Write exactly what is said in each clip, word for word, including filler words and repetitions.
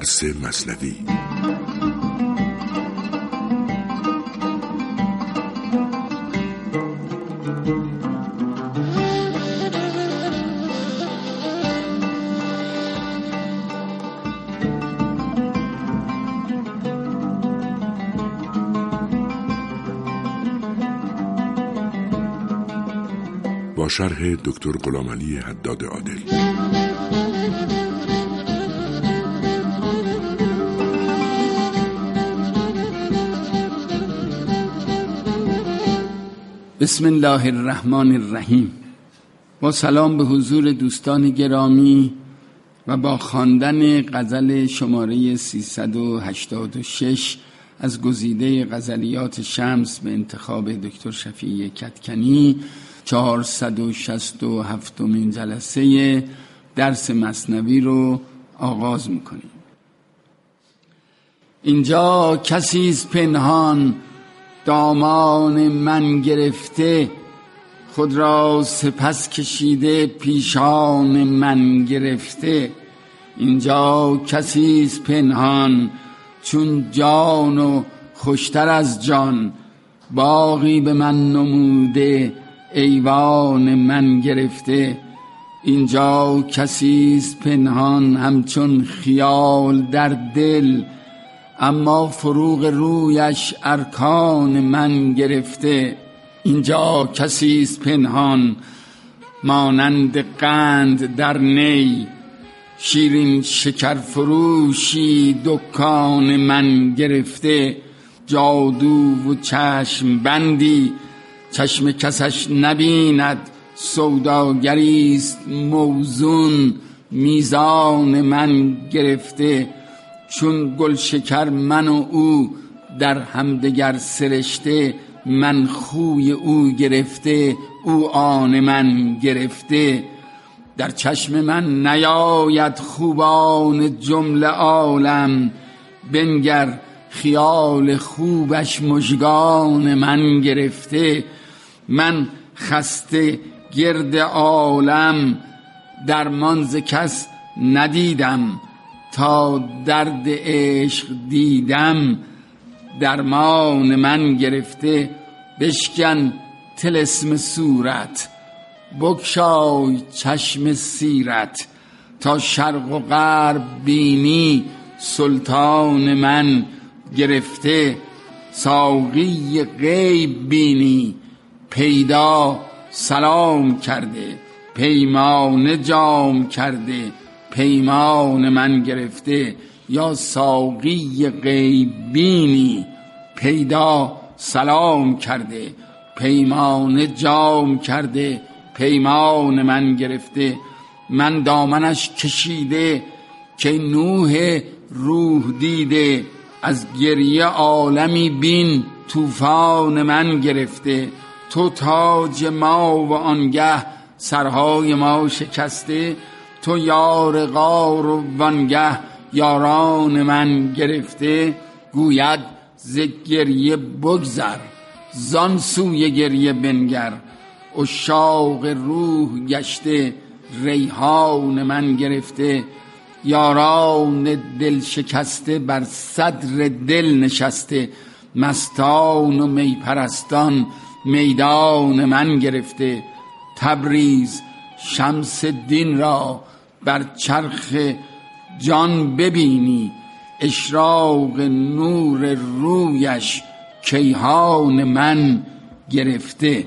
درس مثنوی. با شرح دکتر غلامعلی حداد عادل. بسم الله الرحمن الرحیم. با سلام به حضور دوستان گرامی و با خواندن غزل شماره سیصد و هشتاد و شش از گزیده غزلیات شمس به انتخاب دکتر شفیع کدکنی، چهارصد و شصت و هفتمین جلسه درس مثنوی رو آغاز میکنیم. اینجا کسیست پنهان دامان من گرفته، خود را سپس کشیده پیشان من گرفته. اینجا کسیست پنهان چون جان و خوشتر از جان، باغی به من نموده ایوان من گرفته. اینجا کسیست پنهان همچون خیال در دل، اما فروغ رویش ارکان من گرفته. اینجا کسیست پنهان مانند قند در نی، شیرین شکر فروشی دکان من گرفته. جادو و چشم بندی چشم کسش نبیند، سوداگریست موزون میزان من گرفته. چون گل شکر من و او در همدگر سرشته، من خوی او گرفته او آن من گرفته. در چشم من نیاید خوبان جمله عالم، بنگر خیال خوبش مژگان من گرفته. من خسته گرد عالم درمان ز کس ندیدم، تا درد عشق دیدم درمان من گرفته. بشکن طلسم صورت بگشای چشم سیرت، تا شرق و غرب بینی سلطان من گرفته. ساقی غیب بینی پیدا سلام کرده، پیمانه جام کرده پیمان من گرفته. یا ساقی غیب بینی پیدا سلام کرده، پیمانه جام کرده پیمان من گرفته. من دامنش کشیده که نوح روح دیده، از گریه عالمی بین طوفان من گرفته. تو تاج ما و آنگه سرهای ما شکسته، تو یار غار و وانگه یاران من گرفته. گوید ز گریه بگذر زان سوی گریه بنگر، عشاق روح گشته ریحان من گرفته. یاران دل شکسته بر صدر دل نشسته، مستان و می پرستان میدان من گرفته. تبریز شمس دین را بر چرخ جان ببینی، اشراق نور رویش کیهان من گرفته.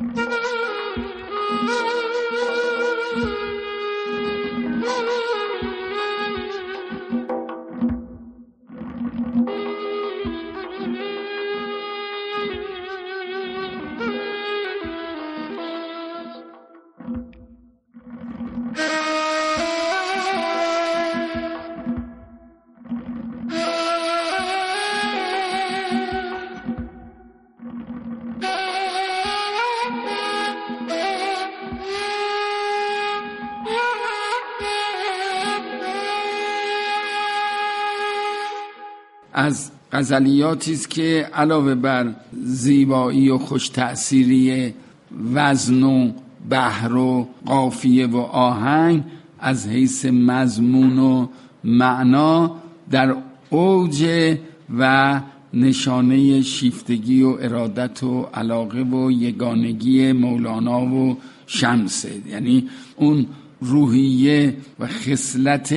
از غزلیاتی است که علاوه بر زیبایی و خوش تأثیری وزن و بحر و قافیه و آهنگ، از حیث مضمون و معنا در اوج و نشانه شیفتگی و ارادت و علاقه و یگانگی مولانا و شمسه. یعنی اون روحیه و خصلت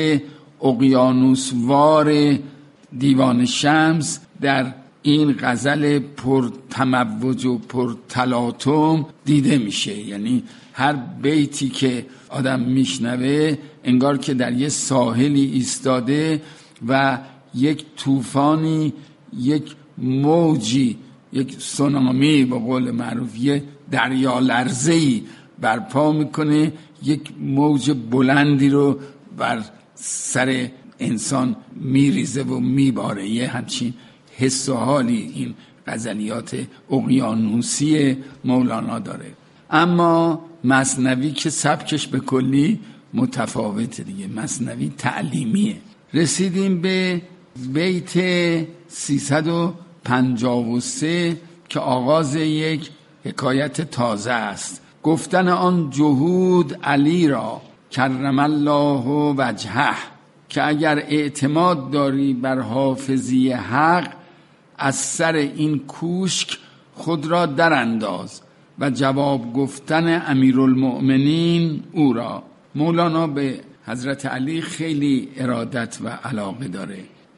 اقیانوسوار دیوان شمس در این غزل پر تموج و پر تلاطم دیده میشه. یعنی هر بیتی که آدم میشنوه انگار که در یه ساحلی ایستاده و یک طوفانی، یک موجی، یک سونامی به قول معروف، یه دریا لرزه‌ای برپا میکنه، یک موج بلندی رو بر سر انسان میریزه و میباره. یه همچین حس و حالی این غزلیات اقیانوسی مولانا داره. اما مثنوی که سبکش به کلی متفاوته دیگه، مثنوی تعلیمیه. رسیدیم به بیت سیصد و پنجاه و سه که آغاز یک حکایت تازه است. گفتن آن جهود علی را کرم الله وجهه، که اگر اعتماد داری بر حافظی حق، از سر این کوشک خود را در انداز و جواب گفتن امیرالمؤمنین او را. مولانا به حضرت علی خیلی ارادت و علاقه داره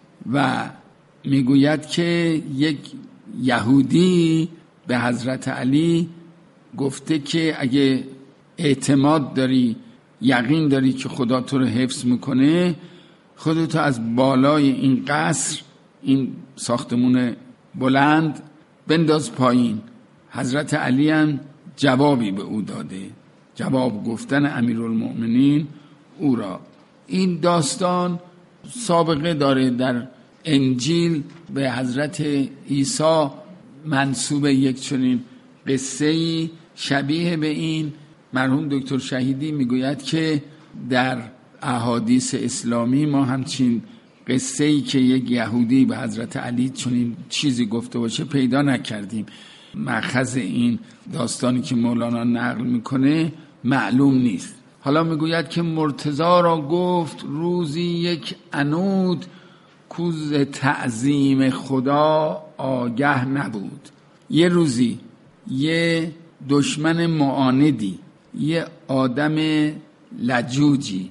و میگوید که یک یهودی به حضرت علی گفته که اگه اعتماد داری، یقین داری که خدا تو رو حفظ میکنه، خودتو از بالای این قصر، این ساختمون بلند بنداز پایین. حضرت علی هم جوابی به او داده، جواب گفتن امیرالمؤمنین او را. این داستان سابقه داره، در انجیل به حضرت عیسی منسوب یک چنین قصه‌ای شبیه به این. مرحوم دکتر شهیدی میگوید که در احادیث اسلامی ما همچین قصه‌ای که یک یهودی به حضرت علی چنین چیزی گفته باشه پیدا نکردیم. مأخذ این داستانی که مولانا نقل میکنه معلوم نیست. حالا میگوید که مرتضی را گفت روزی یک عنود، کوز تعظیم خدا آگه نبود. یه روزی یه دشمن معاندی، یه آدم لجوجی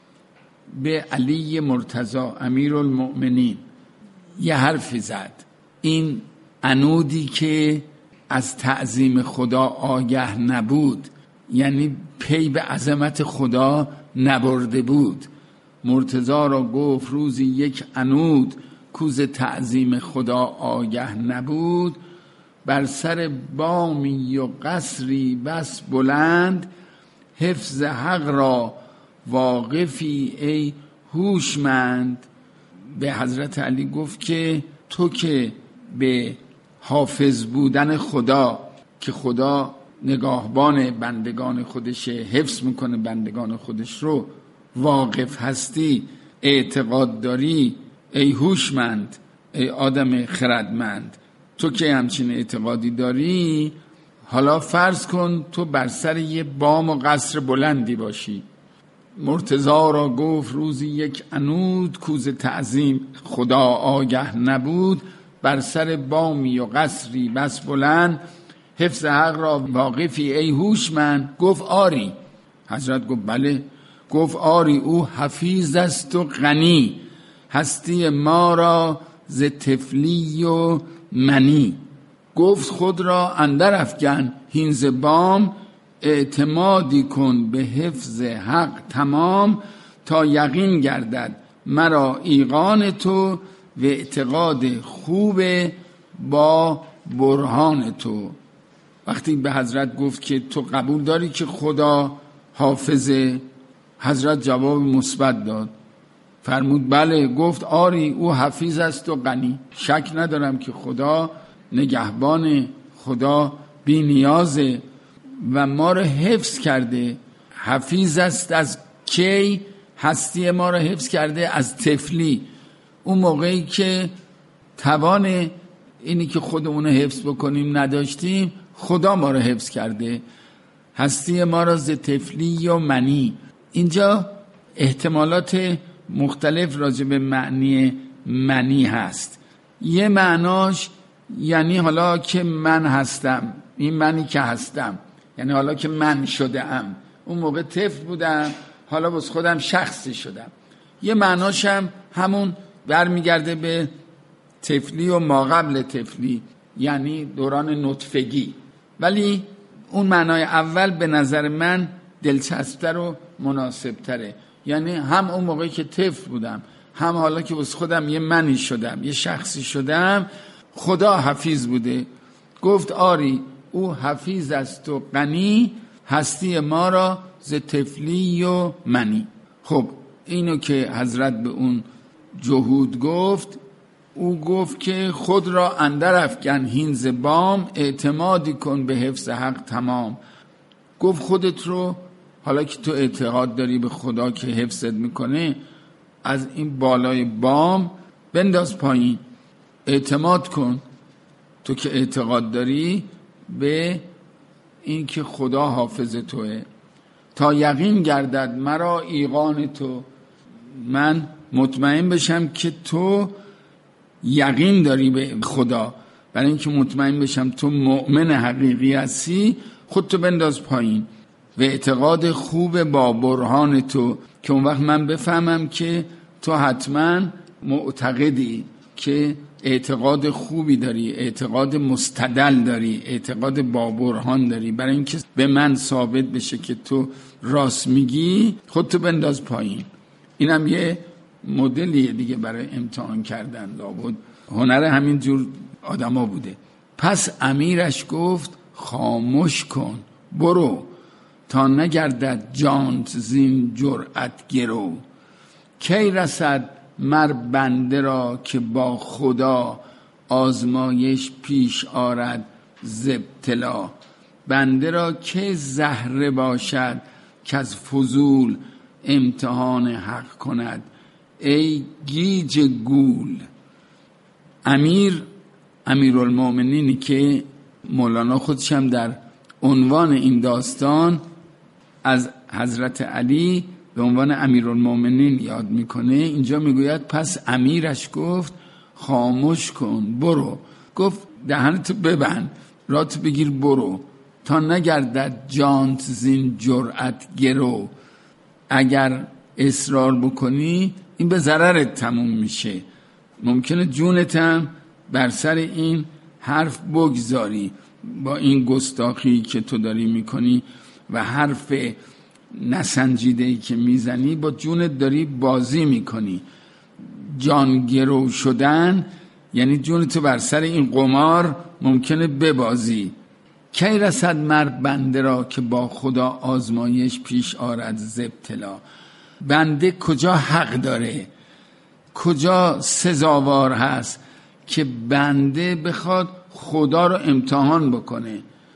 به علی مرتضی امیرالمؤمنین یه حرفی زد. این عنودی که از تعظیم خدا آگه نبود، یعنی پی به عظمت خدا نبرده بود. مرتضی را گفت روزی یک عنود، کوز تعظیم خدا آگه نبود، بر سر بامی و قصری بس بلند، حفظ حق را واقفی ای هوشمند. به حضرت علی گفت که تو که به حافظ بودن خدا، که خدا نگاهبان بندگان خودش، حفظ میکنه بندگان خودش رو، واقف هستی، اعتقاد داری، ای هوشمند، ای آدم خردمند، تو که همچین اعتقادی داری، حالا فرض کن تو بر سر یه بام و قصر بلندی باشی. مرتضی را گفت روزی یک عنود، کوز تعظیم خدا آگه نبود، بر سر بامی و قصری بس بلند، حفظ حق را واقفی ای هوشمند. گفت آری. حضرت گفت بله. گفت آری، او حفیظ است و غنی، هستی ما را ز طفلی و منی. گفت خود را اندر افکن هین ز بام، اعتمادی کن به حفظ حق تمام، تا یقین گردد مرا ایقان تو، و اعتقاد خوب با برهان تو. وقتی به حضرت گفت که تو قبول داری که خدا حافظه، حضرت جواب مثبت داد، فرمود بله. گفت آری، او حفیظ است و غنی، شک ندارم که خدا نگهبان، خدا بی نیازه و ما رو حفظ کرده. حفیظ است از کی؟ هستی ما رو حفظ کرده از طفلی، اون موقعی که توان اینی که خودمون رو حفظ بکنیم نداشتیم، خدا ما رو حفظ کرده. هستی ما را ز طفلی و منی. اینجا احتمالات مختلف راجع به معنی منی هست. یه معناش یعنی حالا که من هستم، این منی که هستم، یعنی حالا که من شده ام، اون موقع طفل بودم حالا باز خودم شخصی شدم. یه معناش هم همون برمیگرده به طفلی و ما قبل طفلی، یعنی دوران نطفگی. ولی اون معنای اول به نظر من دلچسب‌تر و مناسب‌تره، یعنی هم اون موقعی که طفل بودم، هم حالا که بس خودم یه منی شدم، یه شخصی شدم. خدا حفیظ بوده، گفت آری او حفیظ است و غنی، هستی ما را ز طفلی و منی. خب اینو که حضرت به اون جهود گفت، او گفت که خود را اندر افکن هین ز بام، اعتمادی کن به حفظ حق تمام. گفت خودت رو، حالا که تو اعتقاد داری به خدا که حفظت میکنه، از این بالای بام بنداز پایین، اعتماد کن. تو که اعتقاد داری به این که خدا حافظ توه، تا یقین گردد مرا ایقان تو، من مطمئن بشم که تو یقین داری به خدا. برای اینکه مطمئن بشم تو مؤمن حقیقی هستی، خودتو بنداز پایین و اعتقاد خوب با برهان تو، که اون وقت من بفهمم که تو حتما معتقدی، که اعتقاد خوبی داری، اعتقاد مستدل داری، اعتقاد با برهان داری. برای اینکه به من ثابت بشه که تو راست میگی، خودتو بنداز پایین. اینم یه مدلیه دیگه برای امتحان کردن، لابد هنر همین جور آدما بوده. پس امیرش گفت خاموش کن برو، تا نگردد جانت زین جرأت گرو. کی رسد مر بنده را که با خدا، آزمایش پیش آرد ز ابتلا. بنده را که زهره باشد که از فضول، امتحان حق کند ای گیج گول. امیر امیرالمومنینی که مولانا خودشم در عنوان این داستان از حضرت علی به عنوان امیرالمومنین یاد میکنه، اینجا میگوید پس امیرش گفت خاموش کن برو. گفت دهنتو ببند، راتو بگیر برو، تا نگردد جانت زین جرأت گرو. اگر اصرار بکنی این به ضررت تموم میشه، ممکنه جونتم بر سر این حرف بگذاری. با این گستاخی که تو داری میکنی و حرف نسنجیده‌ای که میزنی، با جونت داری بازی میکنی. جان گرو شدن یعنی جونتو بر سر این قمار ممکنه ببازی. کی رسد مر بنده را که با خدا، آزمایش پیش آرد ز ابتلا. بنده کجا حق داره، کجا سزاوار هست که بنده بخواد خدا رو امتحان بکنه،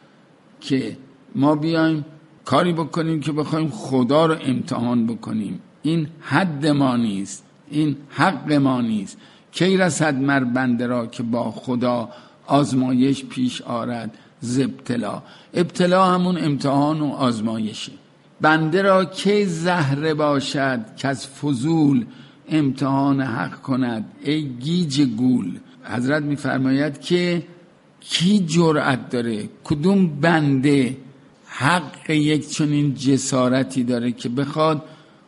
که ما بیایم کاری بکنیم که بخوایم خدا رو امتحان بکنیم؟ این حد ما نیست، این حق ما نیست. کی رسد مر بنده را که با خدا، آزمایش پیش آرد ز ابتلا. ابتلا همون امتحان و آزمایشه. بنده را کی زهره باشد که از فضول، امتحان حق کند ای گیج گول. حضرت میفرماید که کی جرأت داره، کدوم بنده حق یک چنین جسارتی داره که بخواد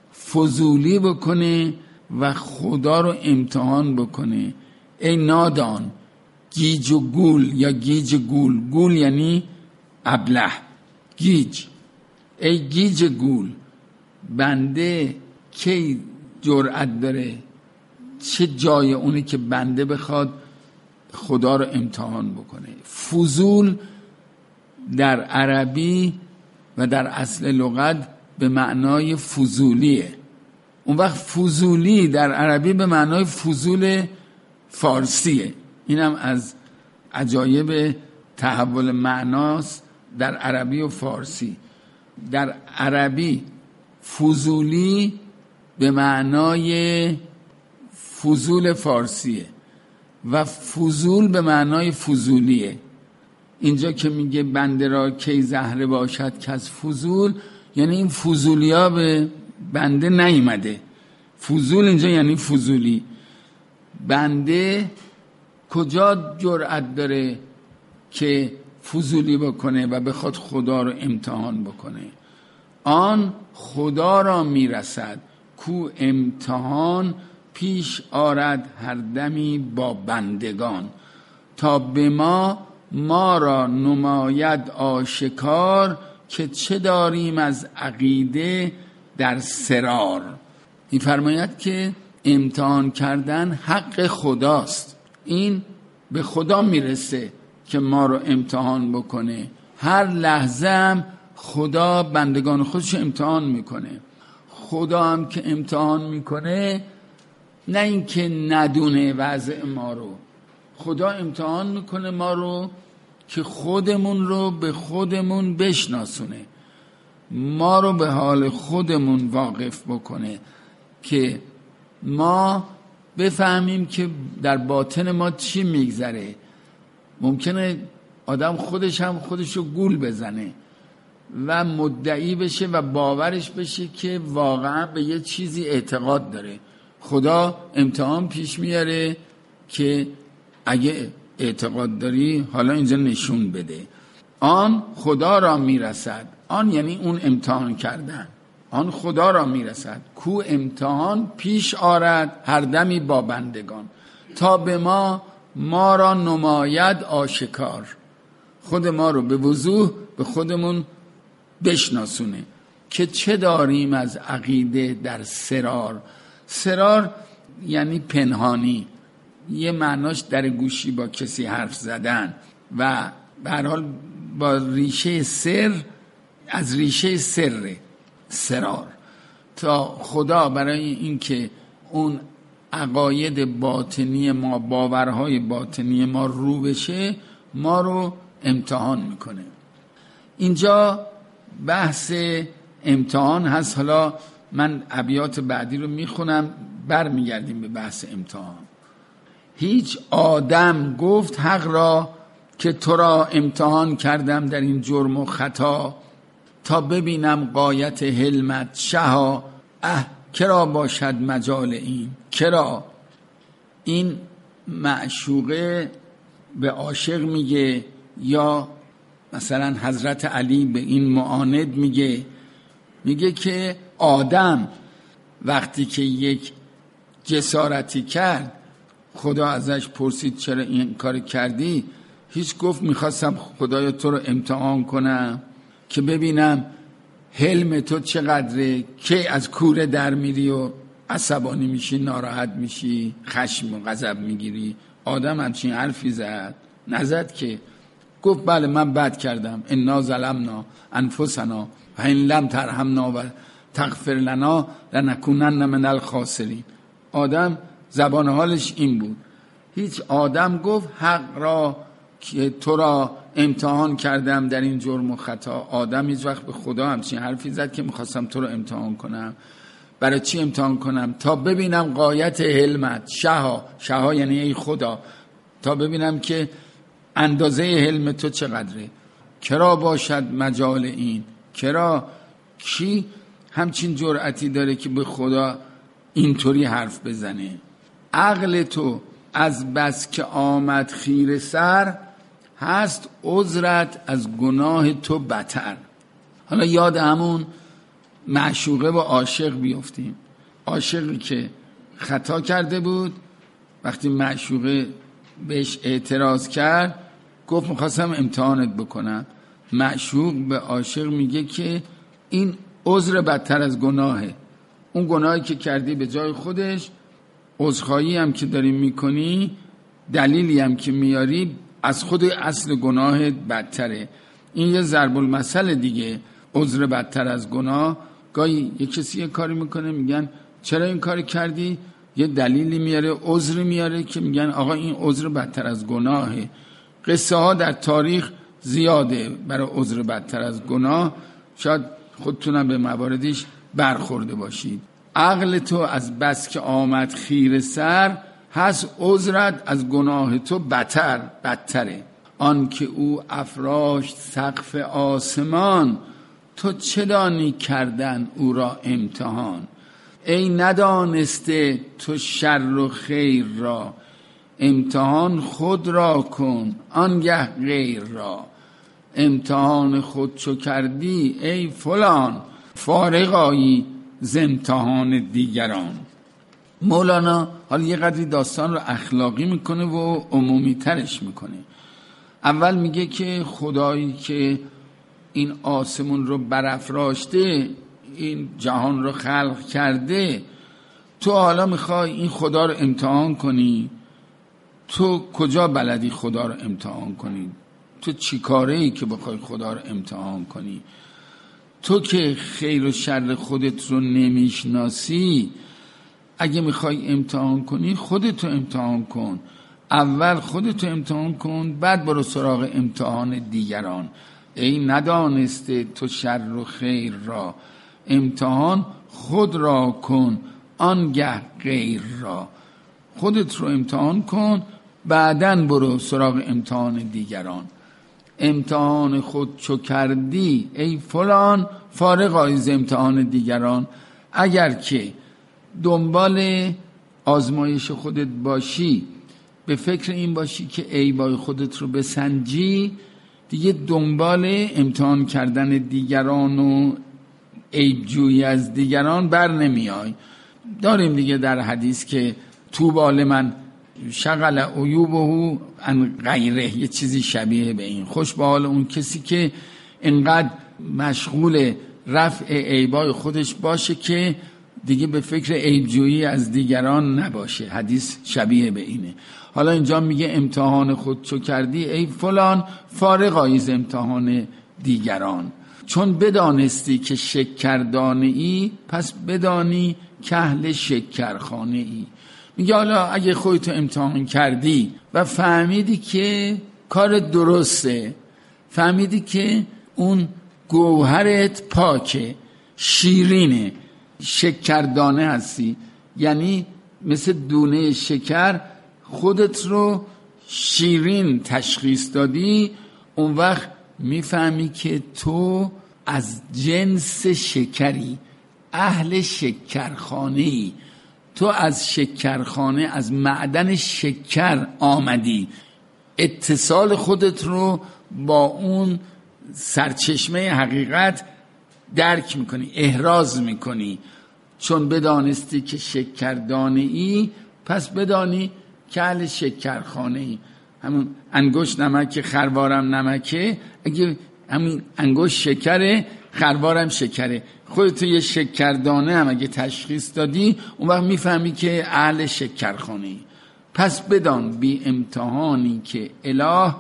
فضولی بکنه و خدا رو امتحان بکنه؟ ای نادان، گیج و گول یا گیج گول. گول یعنی ابله، گیج. ای گیج گول، بنده کی جرأت داره، چه جای اونه که بنده بخواد خدا رو امتحان بکنه؟ فضول در عربی و در اصل لغت به معنای فضولیه. اون وقت فضولی در عربی به معنای فضول فارسیه. اینم از عجایب تحول معناست در عربی و فارسی. در عربی فضولی به معنای فضول فارسیه و فضول به معنای فضولیه. اینجا که میگه بنده را کی زهره باشد که از فضول، یعنی این فضولی ها به بنده نیامده. فضول اینجا یعنی فضولی. بنده کجا جرأت داره که فضولی بکنه و بخواد خدا رو امتحان بکنه؟ آن خدا را میرسد کو امتحان پیش آرد هر دمی با بندگان. تا به ما ما را نماید آشکار که چه داریم از عقیده در سرار. این فرماید که امتحان کردن حق خداست. این به خدا میرسه که ما رو امتحان بکنه. هر لحظه هم خدا بندگان خودش امتحان میکنه. خدا هم که امتحان میکنه نه اینکه ندونه وضع ما رو، خدا امتحان میکنه ما رو که خودمون رو به خودمون بشناسونه، ما رو به حال خودمون واقف بکنه که ما بفهمیم که در باطن ما چی میگذره. ممکنه آدم خودش هم خودش رو گول بزنه و مدعی بشه و باورش بشه که واقعا به یه چیزی اعتقاد داره. خدا امتحان پیش میاره که اگه اعتقاد داری حالا اینجا نشون بده. آن خدا را میرسد، آن یعنی اون امتحان کردن، آن خدا را میرسد کو امتحان پیش آرد هر دمی با بندگان. تا به ما ما را نماید آشکار، خود ما رو به وضوح به خودمون بشناسونه که چه داریم از عقیده در سرار. سرار یعنی پنهانی، یه معناش در گوشی با کسی حرف زدن و به هر حال با ریشه سر، از ریشه سر سرار. تا خدا برای اینکه اون عقاید باطنی ما، باورهای باطنی ما رو بشه، ما رو امتحان میکنه. اینجا بحث امتحان هست. حالا من ابیات بعدی رو میخونم، برمیگردیم به بحث امتحان. هیچ آدم گفت حق را که تو را امتحان کردم در این جرم و خطا، تا ببینم غایت حلمت شها. اه کرا باشد مجال این، کرا. این معشوقه به عاشق میگه، یا مثلا حضرت علی به این معاند میگه، میگه که آدم وقتی که یک جسارتی کرد، خدا ازش پرسید چرا این کار کردی؟ هیچ گفت میخواستم خدایا تو رو امتحان کنم که ببینم حلم تو چقدره، کی از کوره در میری و عصبانی میشی، ناراحت میشی، خشم و غضب میگیری. آدم همچین حرفی زد؟ نزد که. گفت بله من بد کردم، انا ظلمنا انفسنا و ان لم ترحمنا و تغفر لنا لنکونن من الخاسرین. آدم زبان حالش این بود. هیچ آدم گفت حق را که تو را امتحان کردم در این جرم و خطا. آدم هیچ وقت به خدا همچین حرفی زد که میخواستم تو رو امتحان کنم. برای چی امتحان کنم؟ تا ببینم غایت حلمت شها. شها یعنی ای خدا، تا ببینم که اندازه حلم تو چقدره. کرا باشد مجال این، کرا کی همچین جرأتی داره که به خدا اینطوری حرف بزنه؟ عقل تو از بس که آمد خیره سر، هست عذرت از گناه تو بتر. حالا یاد همون معشوقه و عاشق بیفتیم. عاشقی که خطا کرده بود، وقتی معشوقه بهش اعتراض کرد گفت میخواستم امتحانت بکنم. معشوق به عاشق میگه که این عذر بدتر از گناهه. اون گناهی که کردی به جای خودش، عذرخواهی هم که داری میکنی، دلیلی هم که میاری، از خود اصل گناهت بدتره. این یه ضرب المثل دیگه. عذر بدتر از گناه. گاهی یه کسی یه کاری میکنه میگن چرا این کاری کردی؟ یه دلیلی میاره، عذری میاره که میگن آقا این عذر بدتر از گناهه. قصه ها در تاریخ زیاده برای عذر بدتر از گناه. شاید خودتونم به مواردش برخورده باشید. عقل تو از بس که آمد خیره سر، هست عذرت از گناه تو بتر بدتره. آن که او افراشت سقف آسمان، تو چه دانی کردن او را امتحان. ای ندانسته تو شر و خیر را، امتحان خود را کن آنگه غیر را. امتحان خود چو کردی ای فلان، فارغ آیی ز امتحان دیگران. مولانا حالا یه قدری داستان رو اخلاقی میکنه و عمومی ترش میکنه. اول میگه که خدایی که این آسمون رو برافراشته، این جهان رو خلق کرده، تو حالا میخوای این خدا رو امتحان کنی؟ تو کجا بلدی خدا رو امتحان کنی؟ تو چی کاره ای که بخوای خدا رو امتحان کنی؟ تو که خیر و شر خودت رو نمیشناسی، اگه میخوای امتحان کنی خودتو امتحان کن. اول خودتو امتحان کن، بعد برو سراغ امتحان دیگران. ای ندانسته تو شر و خیر را، امتحان خود را کن آنگه غیر را. خودت رو امتحان کن، بعدن برو سراغ امتحان دیگران. امتحان خود چو کردی ای فلان، فارغ آیی ز امتحان دیگران. اگر که دنبال آزمایش خودت باشی، به فکر این باشی که عیبای خودت رو بسنجی، دیگه دنبال امتحان کردن دیگران و عیب جویی از دیگران بر نمیای. داریم دیگه در حدیث که طوبی لمن شغل عیوبه عن غیره، یه چیزی شبیه به این. خوش به حال اون کسی که انقدر مشغول رفع عیبای خودش باشه که دیگه به فکر عیبجویی از دیگران نباشه. حدیث شبیه به اینه. حالا اینجا میگه امتحان خود چو کردی ای فلان، فارغ آیی ز امتحان دیگران. چون بدانستی که شکردانه ای، پس بدانی که اهل شکرخانه ای. میگه حالا اگه خودتو امتحان کردی و فهمیدی که کار درسته، فهمیدی که اون گوهرت پاکه، شیرینه، شکردانه هستی، یعنی مثل دونه شکر خودت رو شیرین تشخیص دادی، اون وقت میفهمی که تو از جنس شکری، اهل شکرخانه ای. تو از شکرخانه، از معدن شکر آمدی. اتصال خودت رو با اون سرچشمه حقیقت درک میکنی، احراز میکنی. چون بدانستی که شکردانه ای، پس بدانی که اهل شکرخانه ای. همون انگشت نمک، خروارم نمکه، اگه همین انگشت شکره، خروارم شکره، خودت یه شکردانه هم اگه تشخیص دادی، اون وقت میفهمی که اهل شکرخانه ای. پس بدان بی امتحانی که اله،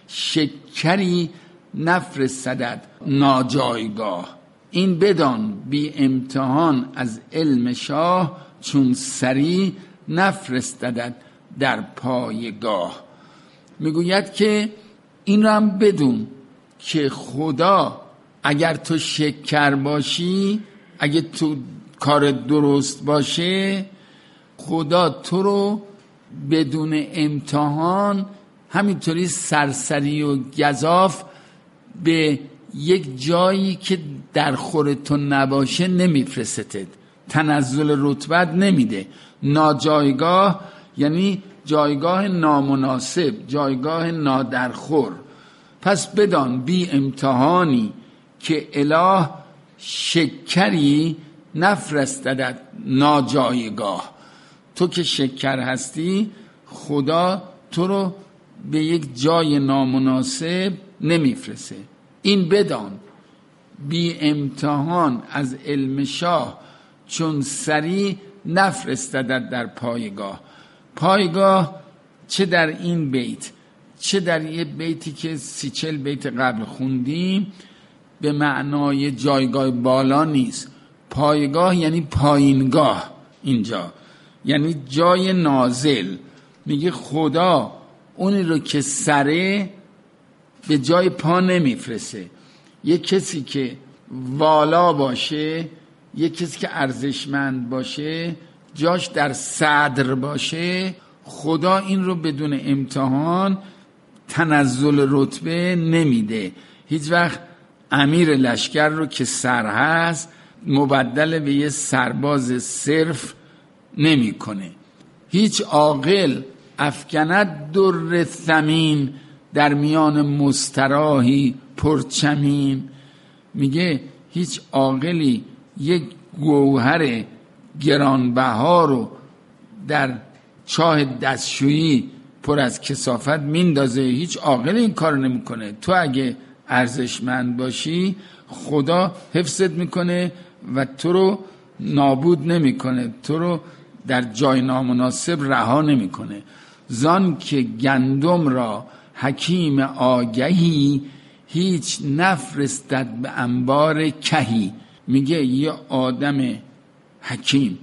شکری نفرستد ناجایگاه. این بدان بی امتحان از علم شاه، چون سری نفرستد در پایگاه. میگوید که این رو هم بدون که خدا اگر تو شکر باشی، اگه تو کار درست باشه، خدا تو رو بدون امتحان همینطوری سرسری و گزاف به یک جایی که در خور تو نباشه نمیفرستد، تنزل رتبت نمیده. ناجایگاه یعنی جایگاه نامناسب، جایگاه نادرخور. پس بدان بی امتحانی که اله، شکری نفرستد ناجایگاه. تو که شکر هستی، خدا تو رو به یک جای نامناسب نمیفرسته. این بدان بی امتحان از علم شاه، چون سری نفرستد در پایگاه. پایگاه چه در این بیت، چه در یه بیتی که سی چل بیت قبل خوندیم، به معنای جایگاه بالا نیست. پایگاه یعنی پایینگاه، اینجا یعنی جای نازل. میگه خدا اونی رو که سره به جای پا نمیفرسه. یک کسی که والا باشه، یک کسی که ارزشمند باشه، جاش در صدر باشه، خدا این رو بدون امتحان تنزل رتبه نمیده. هیچ وقت امیر لشکر رو که سر هست مبدل به یه سرباز صرف نمیکنه. هیچ عاقل افکند در ثمین در میان مستراحی پرچمین. میگه هیچ عاقلی یک گوهر گرانبها رو در چاه دستشویی پر از کثافت میندازه. هیچ عاقل این کار نمیکنه. تو اگه ارزشمند باشی خدا حفظت میکنه و تو رو نابود نمیکنه، تو رو در جای نامناسب رها نمیکنه. زان که گندم را حکیم آگهی هیچ نفرستد به انبار کهی. میگه یه آدم حکیم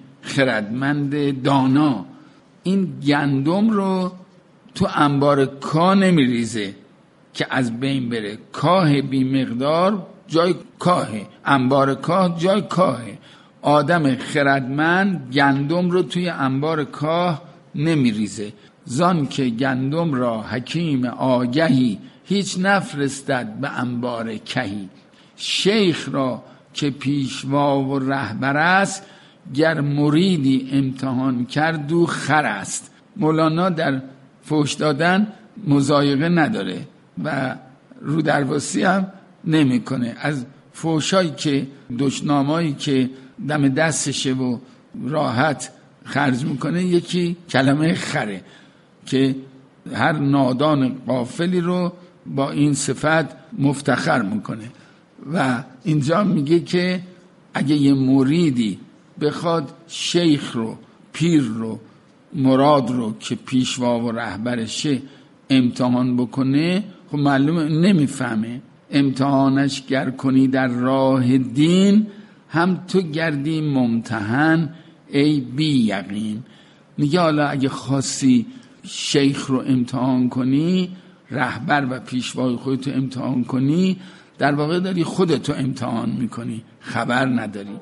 خردمند دانا این گندم رو تو انبار کاه نمیریزه که از بین بره. کاه بی مقدار جای کاهه، انبار کاه جای کاهه. آدم خردمند گندم رو توی انبار کاه نمیریزه. زان که گندم را حکیم آگهی هیچ نفرستد به انبار کهی. شیخ را که پیشوا و رهبر است گر مریدی امتحان کرد و خر است. مولانا در فحش دادن مضایقه نداره و رو درواسی هم نمیکنه. از فحشایی که دشنامایی که دم دستشه و راحت خرج میکنه یکی کلمه خره که هر نادان غافلی رو با این صفت مفتخر میکنه. و اینجا میگه که اگه یه مریدی بخواد شیخ رو، پیر رو، مراد رو که پیشوا و رهبرشه امتحان بکنه، خب معلومه نمیفهمه. امتحانش گر کنی در راه دین هم تو گردی ممتحن ای بی یقین. میگه حالا اگه خاصی شیخ رو امتحان کنی، رهبر و پیشوای خودتو امتحان کنی، در واقع داری خودتو امتحان میکنی، خبر نداری.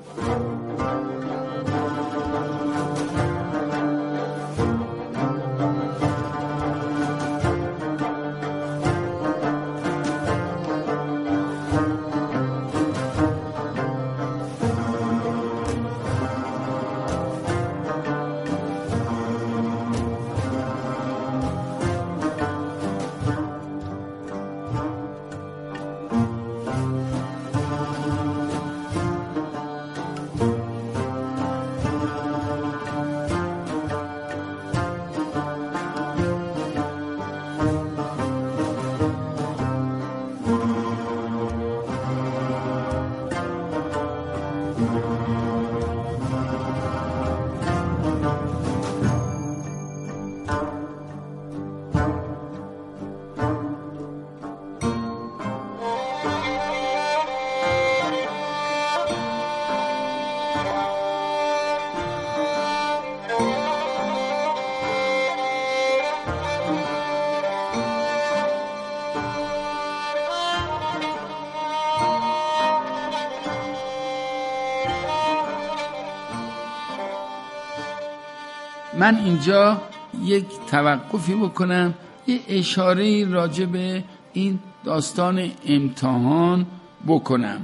من اینجا یک توقفی بکنم، یه اشاره راجع به این داستان امتحان بکنم.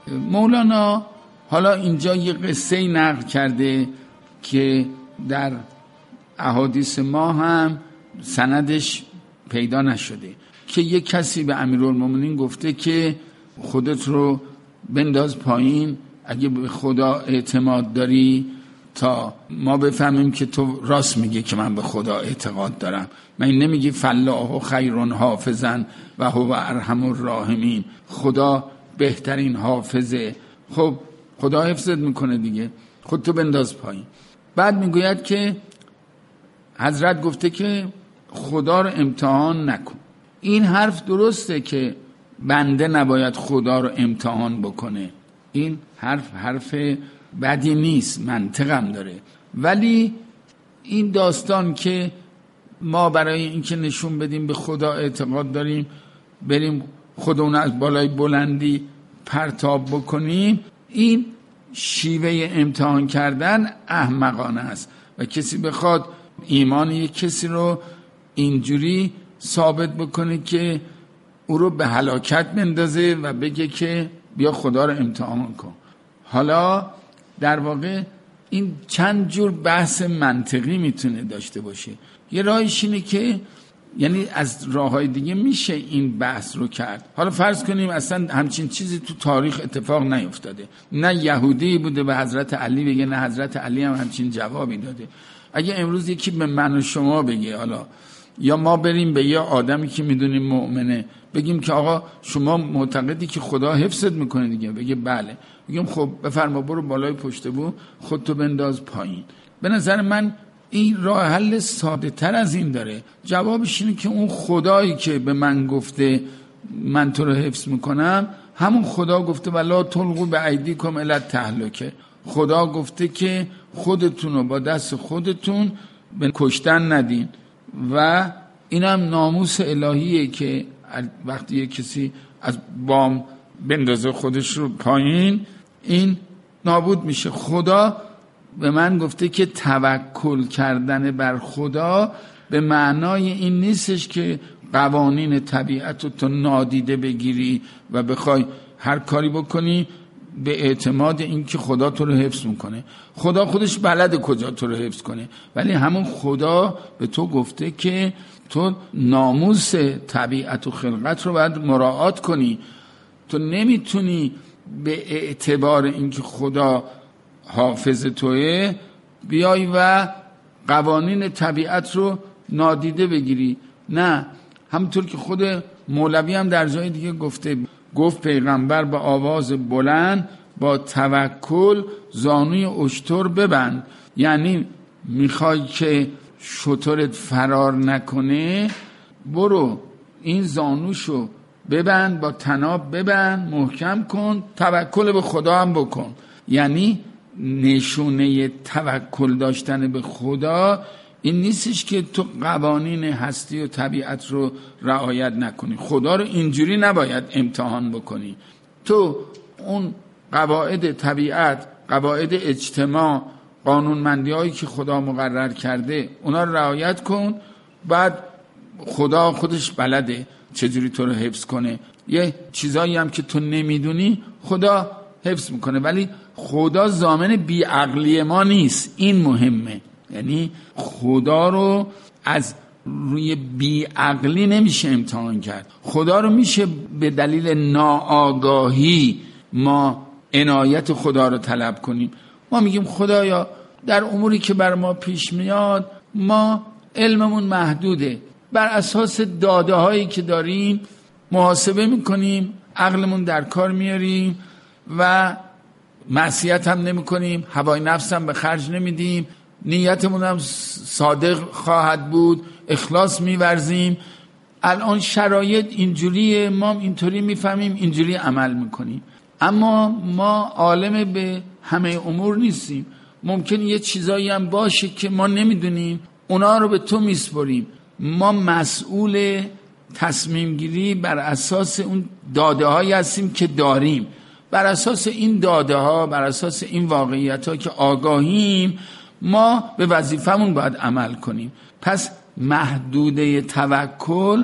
مولانا حالا اینجا یه قصه نقل کرده که در احادیث ما هم سندش پیدا نشده، که یک کسی به امیرالمومنین گفته که خودت رو بنداز پایین، اگه به خدا اعتماد داری تا ما بفهمیم که تو راست میگی که من به خدا اعتقاد دارم. من نمیگی فالله خیر حافظا و هو ارحم الراحمین، خدا بهترین حافظه. خب خدا حفظت میکنه دیگه، خود تو بنداز پایین. بعد میگوید که حضرت گفته که خدا رو امتحان نکن. این حرف درسته که بنده نباید خدا رو امتحان بکنه، این حرف حرف بدی نیست، منطقم داره. ولی این داستان که ما برای اینکه نشون بدیم به خدا اعتقاد داریم بریم خودمون از بالای بلندی پرتاب بکنیم، این شیوه امتحان کردن احمقانه است. و کسی بخواد ایمان یک کسی رو اینجوری ثابت بکنه که او رو به هلاکت بندازه و بگه که بیا خدا رو امتحان کن. حالا در واقع این چند جور بحث منطقی میتونه داشته باشه. یه راهش اینه که یعنی از راههای دیگه میشه این بحث رو کرد. حالا فرض کنیم اصلا همچین چیزی تو تاریخ اتفاق نیفتاده، نه یهودی بوده به حضرت علی بگه، نه حضرت علی هم همچین جوابی داده. اگه امروز یکی به من و شما بگه، حالا یا ما بریم به یه آدمی که میدونیم مؤمنه بگیم که آقا شما معتقدی که خدا حفظت میکنه دیگه، بگه بله، بگیم خب بفرما برو بالای پشت بو خودتو بنداز پایین. به نظر من این راه حل ساده تر از این داره. جوابش اینه که اون خدایی که به من گفته من تو رو حفظ میکنم، همون خدا گفته ولا تلقوا بایدیکم الی التهلکه. خدا گفته که خودتون رو با دست خودتون به کشتن ندین و اینم ناموس الهیه که وقتی یک کسی از بام بندازه خودش رو پایین این نابود میشه. خدا به من گفته که توکل کردن بر خدا به معنای این نیستش که قوانین طبیعت رو تو نادیده بگیری و بخوای هر کاری بکنی به اعتماد این که خدا تو رو حفظ میکنه. خدا خودش بلده کجا تو رو حفظ کنه، ولی همون خدا به تو گفته که تو ناموس طبیعت و خلقت رو باید مراعات کنی. تو نمیتونی به اعتبار اینکه خدا حافظ توه بیای و قوانین طبیعت رو نادیده بگیری. نه، همونطور که خود مولوی هم در جای دیگه گفته، گفت پیغمبر با آواز بلند با توکل زانوی اشتر ببند. یعنی میخوای که شترت فرار نکنه، برو این زانوشو ببند، با طناب ببند، محکم کن، توکل به خدا هم بکن. یعنی نشونه توکل داشتن به خدا این نیستش که تو قوانین هستی و طبیعت رو رعایت نکنی. خدا رو اینجوری نباید امتحان بکنی. تو اون قواعد طبیعت، قواعد اجتماع، قانونمندی هایی که خدا مقرر کرده اونا رو رعایت کن، بعد خدا خودش بلده چجوری تو رو حفظ کنه. یه چیزایی هم که تو نمیدونی خدا حفظ میکنه، ولی خدا ضامن بیعقلی ما نیست. این مهمه. یعنی خدا رو از روی بیعقلی نمیشه امتحان کرد. خدا رو میشه به دلیل ناآگاهی ما عنایت خدا رو طلب کنیم. ما میگیم خدایا در اموری که بر ما پیش میاد ما علممون محدوده، بر اساس داده هایی که داریم محاسبه میکنیم، عقلمون در کار میاریم و معصیت هم نمی کنیم، هوای نفس هم به خرج نمیدیم، نیتمون هم صادق خواهد بود، اخلاص میورزیم. الان شرایط اینجوریه، ما اینطوری میفهمیم، اینجوری عمل میکنیم. اما ما عالم به همه امور نیستیم. ممکن یه چیزایی هم باشه که ما نمیدونیم، اونا رو به تو میسپریم. ما مسئول تصمیم گیری بر اساس اون داده هایی هستیم که داریم. بر اساس این داده ها، بر اساس این واقعیت ها که آگاهیم، ما به وظیفمون باید عمل کنیم. پس محدوده توکل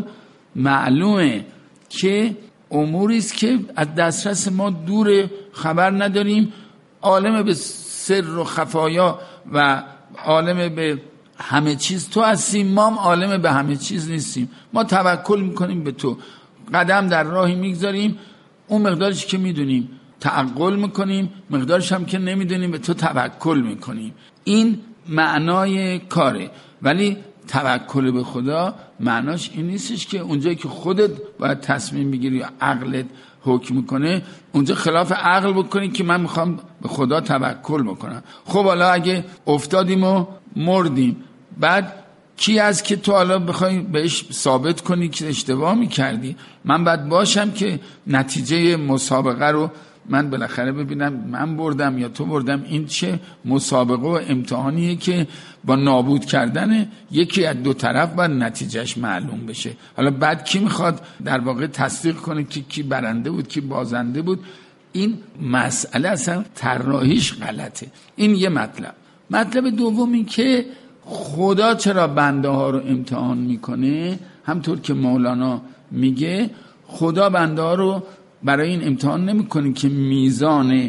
معلومه که اموری است که از دسترس ما دور، خبر نداریم. عالم به سر و خفایا و عالم به همه چیز تو هستیم، ما هم عالم به همه چیز نیستیم. ما توکل میکنیم به تو، قدم در راهی میگذاریم، اون مقدارش که میدونیم تعقل میکنیم، مقدارش هم که نمیدونیم به تو توکل میکنیم. این معنای کاره. ولی توکل به خدا معناش این نیستش که اونجایی که خودت باید تصمیم بگیری و عقلت حکم میکنه اونجا خلاف عقل بکنی که من میخوام به خدا توکل بکنم. خب حالا اگه افتادیم و مردیم، بعد کی از که تو حالا بخوای بهش ثابت کنی که اشتباه میکردی؟ من باید باشم که نتیجه مسابقه رو من بالاخره ببینم من بردم یا تو بردم. این چه مسابقه و امتحانیه که با نابود کردن یکی از دو طرف باید نتیجهش معلوم بشه. حالا بعد کی میخواد در واقع تصدیق کنه که کی برنده بود کی بازنده بود؟ این مسئله اصلا طراحیش غلطه. این یه مطلب. مطلب دومی که خدا چرا بنده ها رو امتحان میکنه، همطور که مولانا میگه خدا بنده ها رو برای این امتحان نمیکنه که میزان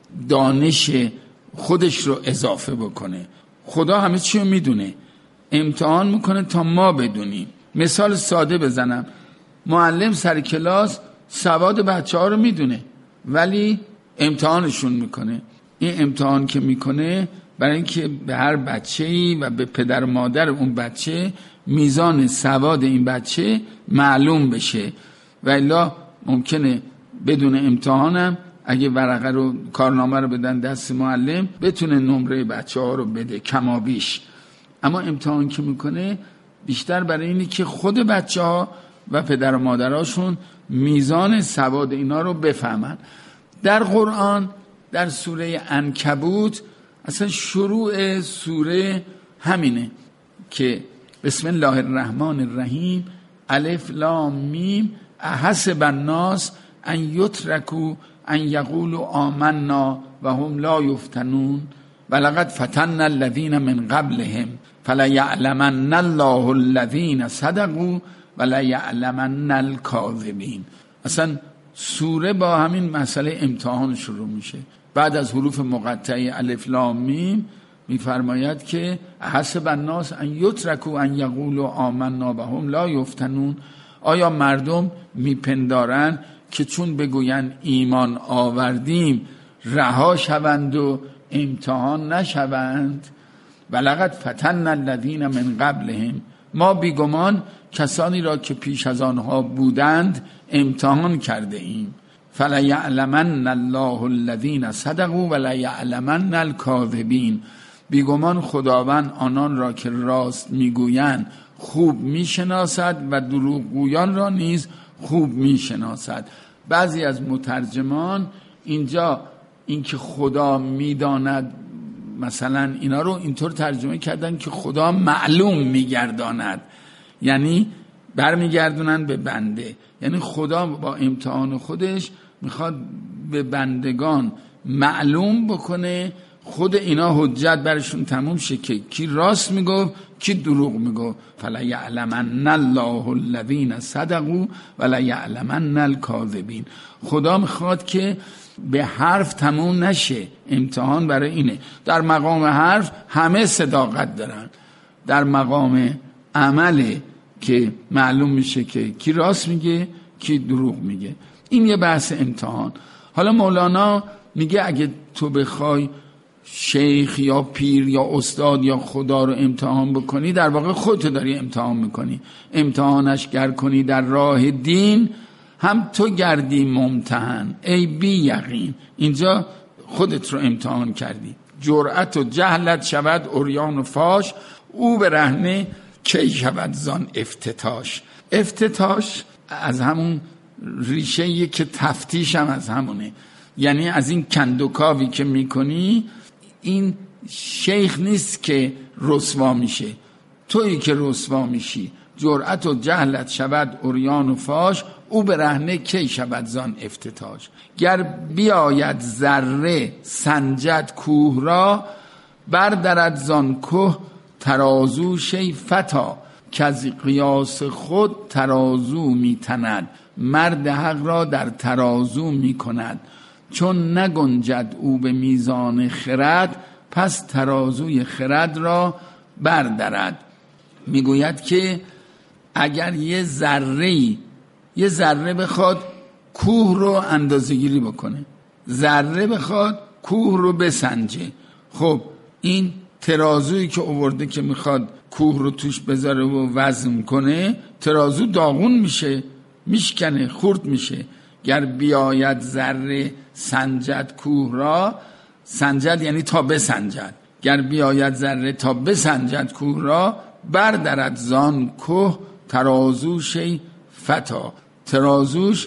دانش خودش رو اضافه بکنه. خدا همه چی رو میدونه، امتحان میکنه تا ما بدونیم. مثال ساده بزنم، معلم سر کلاس سواد بچه ها رو میدونه ولی امتحانشون میکنه. این امتحان که میکنه برای اینکه به هر بچه‌ای و به پدر و مادر اون بچه میزان سواد این بچه معلوم بشه، و الا ممکنه بدون امتحانم اگه ورقه رو کارنامه رو بدن دست معلم بتونه نمره بچه ها رو بده کمابیش. اما امتحان که میکنه بیشتر برای اینه که خود بچه ها و پدر و مادراشون میزان سواد اینا رو بفهمن. در قرآن در سوره عنکبوت اصلا شروع سوره همینه که بسم الله الرحمن الرحیم الف لام میم احسب الناس ان یترکوا ان یقولوا آمنا و هم لا یفتنون ولقد فتنا الذین من قبلهم فلیعلمن الله الذین صدقوا ولیعلمن الکاذبین. اصلا سوره با همین مسئله امتحان شروع میشه. بعد از حروف مقطعه الف لام میم میفرماید که حسب الناس ان یترکوا ان یقولوا آمنا و هم لا یفتنون. آیا مردم میپندارن که چون بگوین ایمان آوردیم رها شوند و امتحان نشوند؟ ولقد فتنا الذین من قبلهم، ما بیگمان کسانی را که پیش از آنها بودند امتحان کرده ایم. فلیعلمن الله الذین صدقوا ولیعلمن الکاذبین، بیگمان خداوند آنان را که راست میگویند خوب میشناسد و دروغگویان را نیز خوب میشناسد. بعضی از مترجمان اینجا اینکه خدا میداند مثلا اینا رو اینطور ترجمه کردن که خدا معلوم میگرداند، یعنی برمیگردونن به بنده. یعنی خدا با امتحان خودش میخواد به بندگان معلوم بکنه، خود اینا حجت برشون تموم شه که کی راست میگو کی دروغ میگو. فلیعلمن الله الذین صدقوا ولیعلمن الکاذبین. خدا میخواد که به حرف تموم نشه، امتحان برای اینه. در مقام حرف همه صداقت دارن، در مقام عمله که معلوم میشه که کی راست میگه کی دروغ میگه. این یه بحث امتحان. حالا مولانا میگه اگه تو بخوای شیخ یا پیر یا استاد یا خدا رو امتحان بکنی در واقع خودت داری امتحان میکنی. امتحانش گر کنی در راه دین هم تو گردی ممتحن ای بی یقین. اینجا خودت رو امتحان کردی. جرأت و جهلت شود عریان و فاش، او برهنه کی شود زان افتتاش. افتتاش از همون ریشه که تفتیش هم از همونه، یعنی از این کندوکاوی که میکنی این شیخ نیست که رسوا میشه، تویی که رسوا میشی. جرأت و جهلت شود عریان و فاش، او برهنه کی شود زان افتتاش. گر بیاید ذره سنجد کوه را، بردرد زان کوه ترازو شی فتا. که از قیاس خود ترازو میتند، مرد حق را در ترازو میکند. چون نگنجد او به میزان خرد، پس ترازوی خرد را بردرد. میگوید که اگر یه ذره یه ذره بخواد کوه رو اندازه‌گیری بکنه، ذره بخواد کوه رو بسنجه، خب این ترازویی که آورده که میخواد کوه رو توش بذاره و وزن کنه، ترازو داغون میشه، میشکنه، خورد میشه. گر بیاید ذره سنجد کوه را، سنجد یعنی تا بسنجد، گر بیاید ذره تا بسنجد کوه را، بردرد زان کوه ترازوش فتا. ترازوش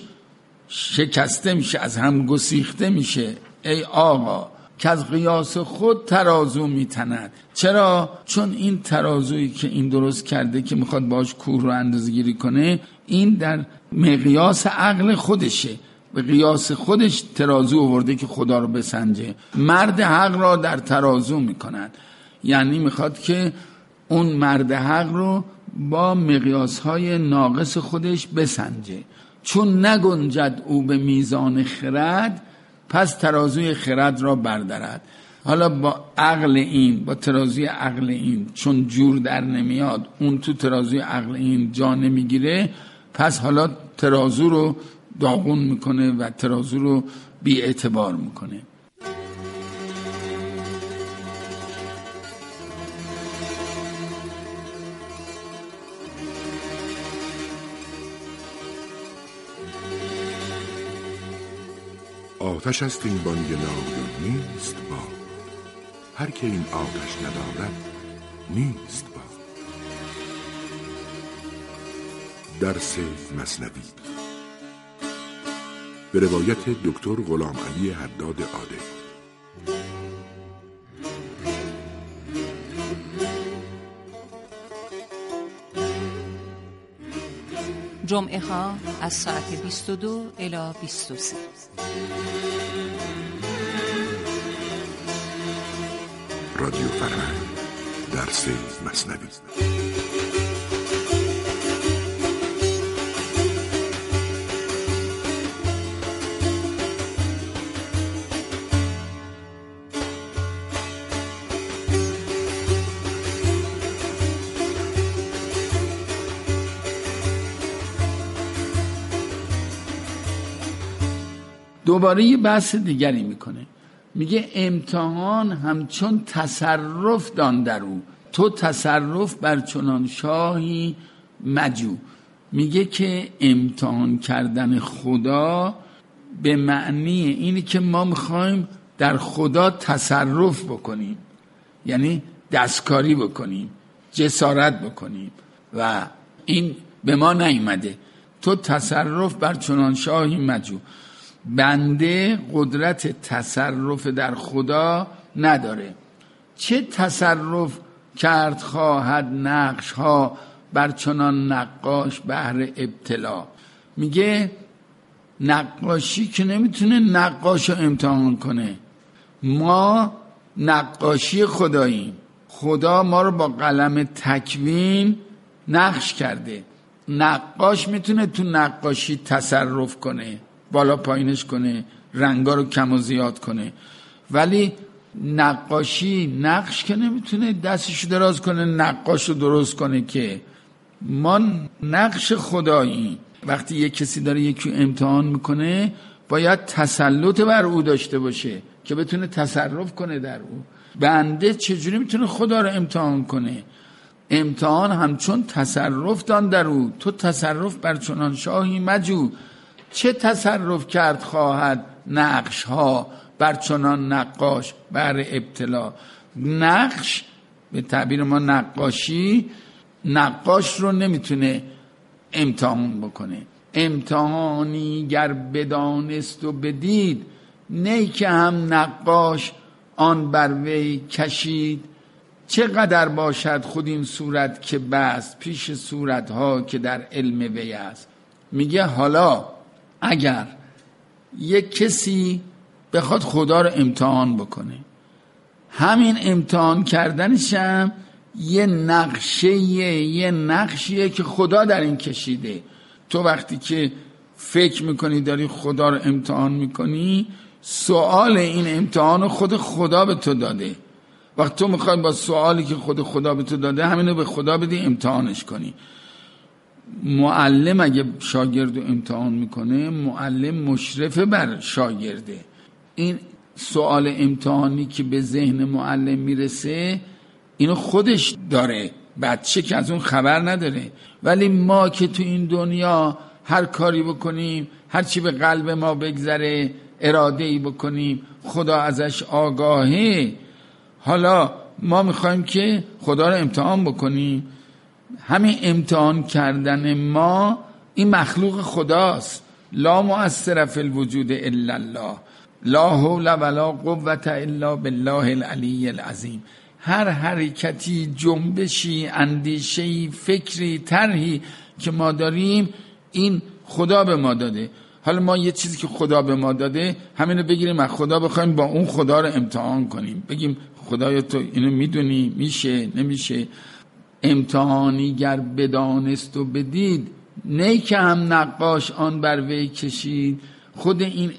شکسته میشه، از هم گسیخته میشه. ای آقا که از قیاس خود ترازو میتند. چرا؟ چون این ترازویی که این درست کرده که میخواد باش کوه رو اندازه گیری کنه، این در مقیاس عقل خودشه، به قیاس خودش ترازو آورده که خدا رو بسنجه. مرد حق را در ترازو میکنند، یعنی میخواد که اون مرد حق رو با مقیاسهای ناقص خودش بسنجه. چون نگنجد او به میزان خرد، پس ترازوی خرد را بردارد. حالا با عقل این، با ترازوی عقل این چون جور در نمیاد، اون تو ترازوی عقل این جا نمیگیره، پس حالا ترازو رو داغون میکنه و ترازو رو بی اعتبار میکنه. آتش است این بانگ نای و نیست با، هر که این آتش ندارد نیست با. درس مثنوی به روایت دکتر غلام علی حداد عادل. جمعه ها از ساعت بیست و دو الی بیست و سه. رادیو فرهنگ درس مثنوی. دوباره یه بحث دیگری میکنه، میگه امتحان همچون تصرف دان در او، تو تصرف بر چنان شاهی مجو. میگه که امتحان کردن خدا به معنی اینی که ما میخوایم در خدا تصرف بکنیم، یعنی دستکاری بکنیم، جسارت بکنیم و این به ما نیامده. تو تصرف بر چنان شاهی مجو. بنده قدرت تصرف در خدا نداره. چه تصرف کرد خواهد نقش ها بر چنان نقاش بهر ابتلا. میگه نقاشی که نمیتونه نقاش رو امتحان کنه. ما نقاشی خداییم، خدا ما رو با قلم تکوین نقش کرده. نقاش میتونه تو نقاشی تصرف کنه، بالا پایینش کنه، رنگا رو کم و زیاد کنه، ولی نقاشی نقش که نمیتونه دستشو دراز کنه نقاش رو درست کنه. که ما نقش خدایی. وقتی یک کسی داره یکی امتحان میکنه باید تسلط بر او داشته باشه که بتونه تصرف کنه در او. بنده چجوری میتونه خدا رو امتحان کنه؟ امتحان همچون تصرف دان در او، تو تصرف بر چنان شاهی مجو. چه تصرف کرد خواهد نقش ها بر چنان نقاش بر ابتلا. نقش به تعبیر ما نقاشی، نقاش رو نمیتونه امتحان بکنه. امتحانی گر بدانست و بدید، نه که هم نقاش آن بر وی کشید. چقدر باشد خود این صورت که بست، پیش صورتها که در علم وی است. میگه حالا اگر یک کسی بخواد خدا رو امتحان بکنه، همین امتحان کردنش هم یه نقشه یه نقشیه که خدا در این کشیده. تو وقتی که فکر میکنی داری خدا رو امتحان میکنی، سوال این امتحان رو خود خدا به تو داده. وقتی تو میخوای با سوالی که خود خدا به تو داده همینو به خدا بدی امتحانش کنی. معلم اگه شاگرد رو امتحان میکنه، معلم مشرف بر شاگرده. این سوال امتحانی که به ذهن معلم میرسه اینو خودش داره، بچه که از اون خبر نداره. ولی ما که تو این دنیا هر کاری بکنیم، هر چی به قلب ما بگذره اراده‌ای بکنیم، خدا ازش آگاهه. حالا ما میخوایم که خدا رو امتحان بکنیم. همین امتحان کردن ما این مخلوق خداست. لا مؤثر فی الوجود الا الله، لا حول ولا قوة الا بالله العلی العظیم. هر حرکتی، جنبشی، اندیشه‌ای، فکری، طرحی که ما داریم این خدا به ما داده. حالا ما یه چیزی که خدا به ما داده همینو بگیریم از خدا بخوایم با اون خدا رو امتحان کنیم، بگیم خدایا تو اینو میدونی، میشه نمیشه. امتحانی گر بدانست و بدید، نه که هم نقاش آن بر وی کشید. خود این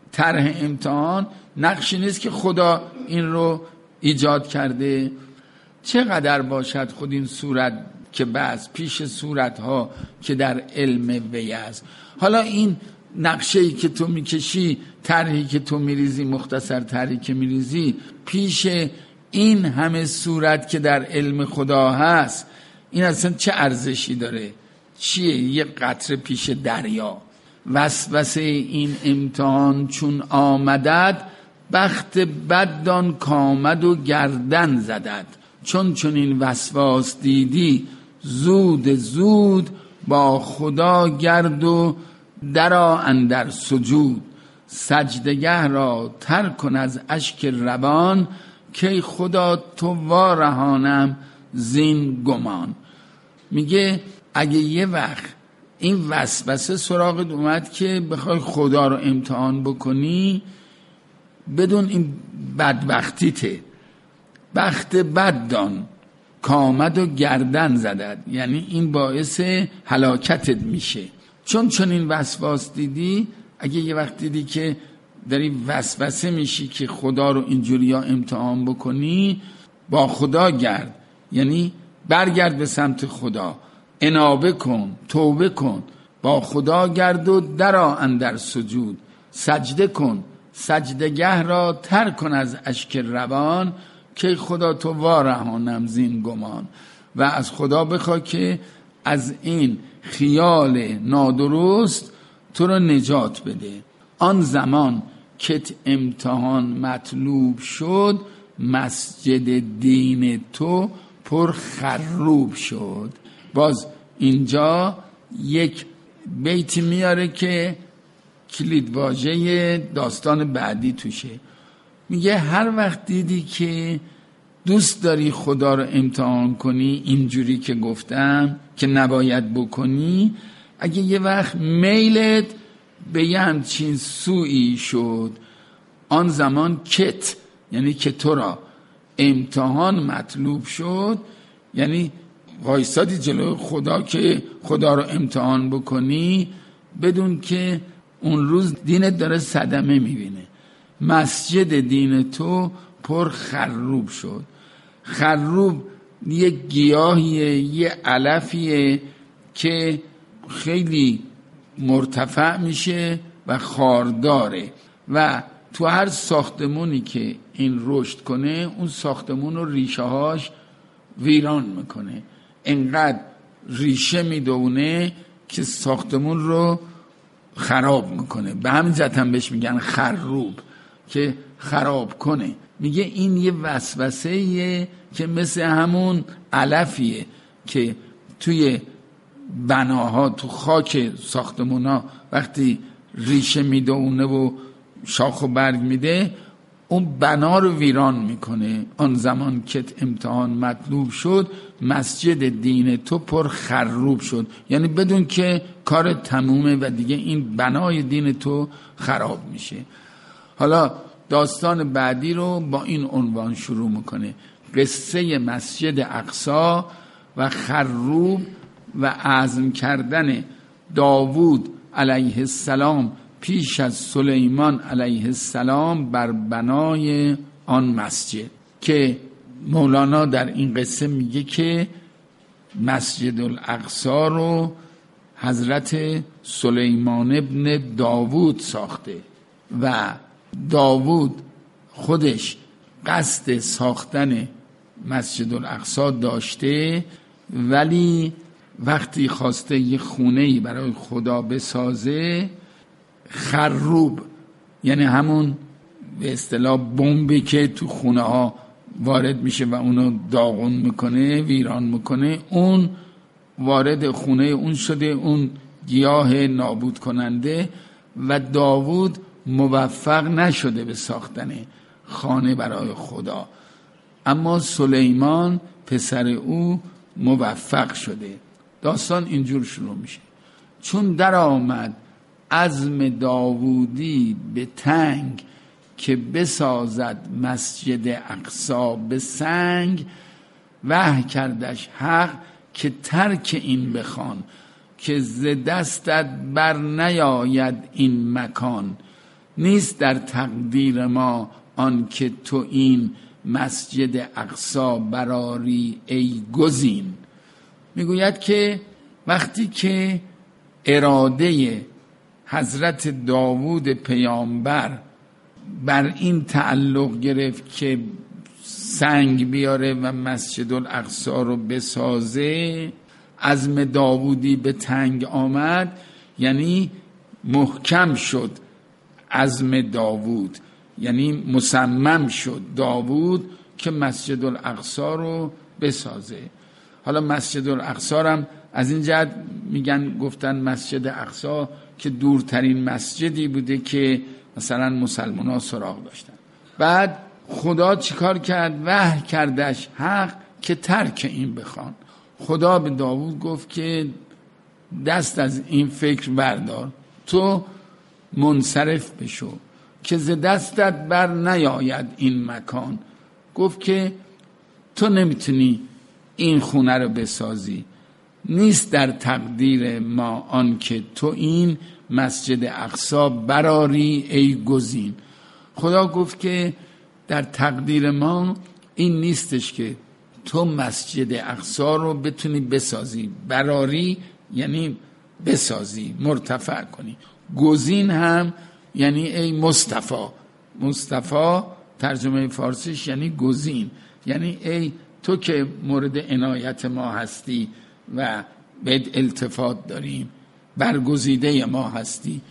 طرح امتحان نقشی نیست که خدا این رو ایجاد کرده. چقدر باشد خود این صورت که بعض پیش صورتها که در علم وی است. حالا این نقشه‌ای که تو میکشی، طرحی که تو میریزی، مختصر طرحی که میریزی، پیش این همه صورت که در علم خدا هست، این اصلا چه ارزشی داره؟ چیه؟ یه قطره پیش دریا. وسوسه این امتحان چون آمدد، بخت بد دان کامد و گردن زدد. چون چون این وسواس دیدی، زود زود با خدا گرد و درآ اندر سجود. سجدگه را ترک کن از اشک روان، که خدا تو وارهانم زین گمان. میگه اگه یه وقت این وسوسه سراغت اومد که بخوای خدا رو امتحان بکنی، بدون این بدبختیته. بخت بد دان کامد و گردن زدد، یعنی این باعث هلاکتت میشه. چون چون این وسواس دیدی، اگه یه وقت دیدی که داری وسوسه میشی که خدا رو اینجوری ها امتحان بکنی، با خدا گرد، یعنی برگرد به سمت خدا، انابه کن، توبه کن، با خدا گرد و درآ اندر سجود. سجده کن، سجدگه را ترک کن از اشک روان، که خدا تو وارهانم زین گمان. و از خدا بخوا که از این خیال نادرست تو رو نجات بده. آن زمان که امتحان مطلوب شد، مسجد دین تو پر خروب شد. باز اینجا یک بیتی میاره که کلیدواژه داستان بعدی توشه. میگه هر وقت دیدی که دوست داری خدا رو امتحان کنی، اینجوری که گفتم که نباید بکنی، اگه یه وقت میلت به یه همچین سویی شد، آن زمان کت، یعنی که تو را امتحان مطلوب شد، یعنی وایسادی جلوی خدا که خدا رو امتحان بکنی، بدون که اون روز دینت داره صدمه میبینه. مسجد دین تو پر خروب شد. خروب یه گیاهیه، یه علفیه که خیلی مرتفع میشه و خارداره و تو هر ساختمونی که این رشد کنه، اون ساختمون رو ریشه هاش ویران میکنه. انقدر ریشه میدونه که ساختمون رو خراب میکنه. به همین جهت هم بهش میگن خروب، که خراب کنه. میگه این یه وسوسه‌ایه که مثل همون علفیه که توی بناها، تو خاک ساختمونا وقتی ریشه میدونه و شاخ و برگ میده، اون بنا رو ویران میکنه. آن زمان که امتحان مطلوب شد، مسجد دین تو پر خروب شد، یعنی بدون که کار تمومه و دیگه این بنای دین تو خراب میشه. حالا داستان بعدی رو با این عنوان شروع میکنه: قصه مسجد اقصی و خروب و عزم کردن داوود علیه السلام پیش از سلیمان علیه السلام بر بنای آن مسجد. که مولانا در این قصه میگه که مسجد الاقصی رو حضرت سلیمان ابن داوود ساخته و داوود خودش قصد ساختن مسجد الاقصی داشته، ولی وقتی خواسته یه خونه‌ای برای خدا بسازه، خروب، یعنی همون به اصطلاح بمبی که تو خونه ها وارد میشه و اونو داغون میکنه، ویران میکنه، اون وارد خونه اون شده، اون گیاه نابود کننده، و داوود موفق نشده به ساختن خانه برای خدا. اما سلیمان پسر او موفق شده. داستان اینجور شروع میشه: چون در آمد عزم داوودی به تنگ، که بسازد مسجد اقصی به سنگ. وحی کردش حق که ترک این بخوان، که ز دستت بر نیاید این مکان. نیست در تقدیر ما آن که تو این مسجد اقصی براری ای گزین. میگوید که وقتی که اراده حضرت داوود پیامبر بر این تعلق گرفت که سنگ بیاره و مسجد الاقصی رو بسازه، عزم داوودی به تنگ آمد، یعنی محکم شد عزم داوود، یعنی مصمم شد داوود که مسجد الاقصی رو بسازه. حالا مسجد الاقصی هم از این جهت میگن، گفتن مسجد اقصی که دورترین مسجدی بوده که مثلا مسلمان ها سراغ داشتن. بعد خدا چیکار کرد؟ وحی کردش حق که ترک این بخوان. خدا به داوود گفت که دست از این فکر بردار، تو منصرف بشو که ز دستت بر نیاید این مکان. گفت که تو نمیتونی این خونه رو بسازی، نیست در تقدیر ما آن که تو این مسجد اقصی براری ای گزین. خدا گفت که در تقدیر ما این نیستش که تو مسجد اقصی رو بتونی بسازی. براری یعنی بسازی، مرتفع کنی. گزین هم یعنی ای مصطفی. مصطفی ترجمه فارسیش یعنی گزین، یعنی ای تو که مورد عنایت ما هستی و بهت التفات داریم، برگزیده ما هستی،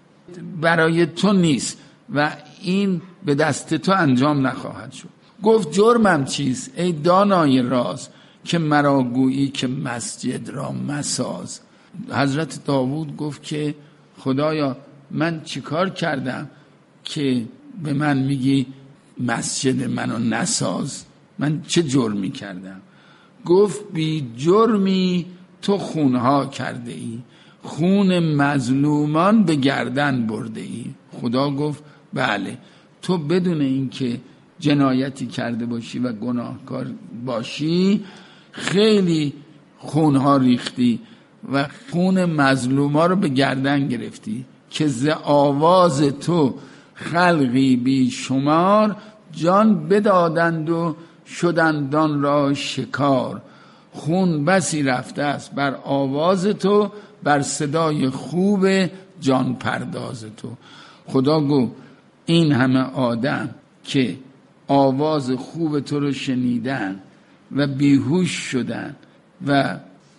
برای تو نیست و این به دست تو انجام نخواهد شد. گفت جرمم چیست ای دانای راز که مرا گویی که مسجد را مساز. حضرت داوود گفت که خدایا من چیکار کردم که به من میگی مسجد منو نساز؟ من چه جرمی کردم؟ گفت بی جرمی تو خونها کرده ای، خون مظلومان به گردن برده ای. خدا گفت بله، تو بدون اینکه جنایتی کرده باشی و گناهکار باشی خیلی خونها ریختی و خون مظلوما رو به گردن گرفتی که ز آواز تو خلقی بی شمار جان بدادند و شدندان را شکار. خون بسی رفته است بر آواز تو، بر صدای خوب جان پرداز تو. خدا گفت این همه آدم که آواز خوب تو رو شنیدن و بیهوش شدن و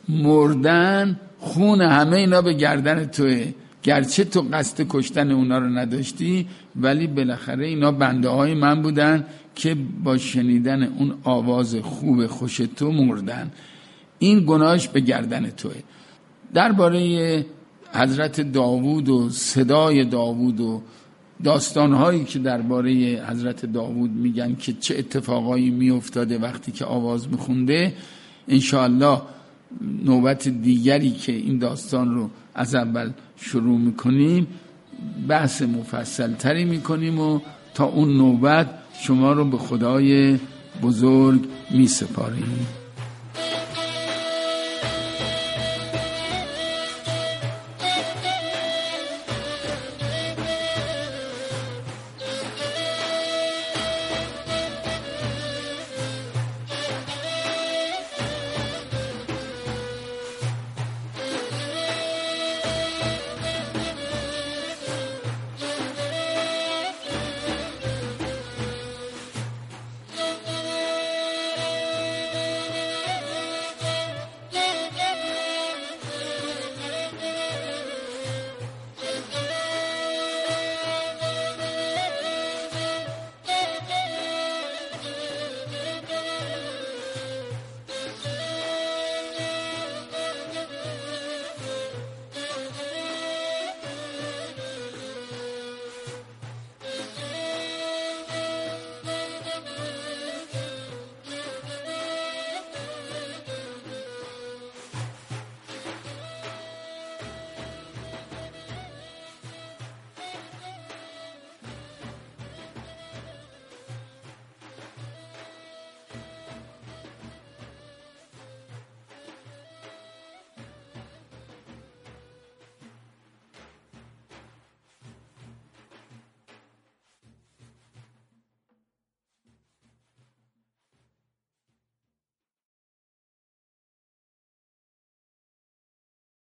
مردن، خون همه اینا به گردن توه. گرچه تو قصد کشتن اونا رو نداشتی، ولی بالاخره اینا بنده های من بودن که با شنیدن اون آواز خوب خوش تو مردن. این گناهش به گردن توه. درباره حضرت داوود و صدای داوود و داستانهایی که درباره حضرت داوود میگن که چه اتفاقایی میافتاده وقتی که آواز میخونده، انشاءالله نوبت دیگری که این داستان رو از اول شروع میکنیم بحث مفصل تری میکنیم و تا اون نوبت شما رو به خدای بزرگ میسپاریم.